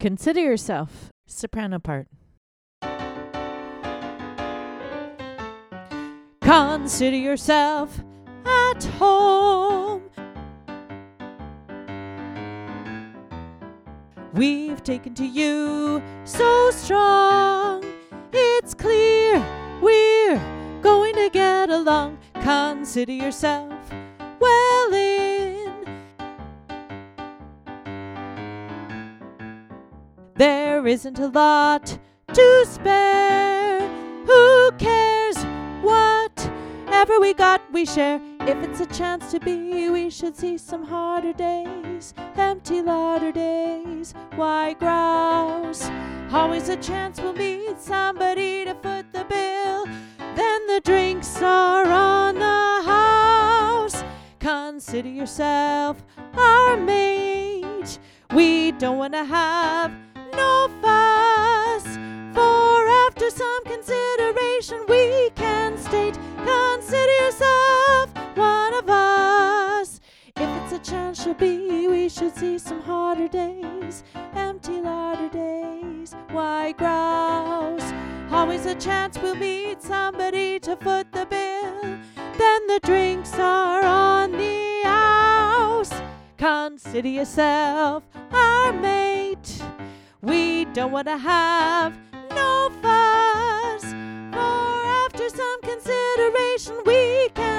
Consider yourself. Soprano part. Consider yourself at home. We've taken to you so strong. It's clear we're going to get along. Consider yourself well in. There isn't a lot to spare. Who cares? Whatever we got, we share. If it's a chance to be, we should see some harder days. Empty larder days. Why grouse? Always a chance we'll meet somebody to foot the bill. Then the drinks are on the house. Consider yourself our mate. We don't want to have no fuss. For after some consideration, we can state, consider yourself one of us. If it's a chance she'll be, we should see some harder days. Empty larder days. Why grouse? Always a chance we'll meet somebody to foot the bill. Then the drinks are on the house. Consider yourself our mate. We don't want to have no fuss. For after some consideration, we can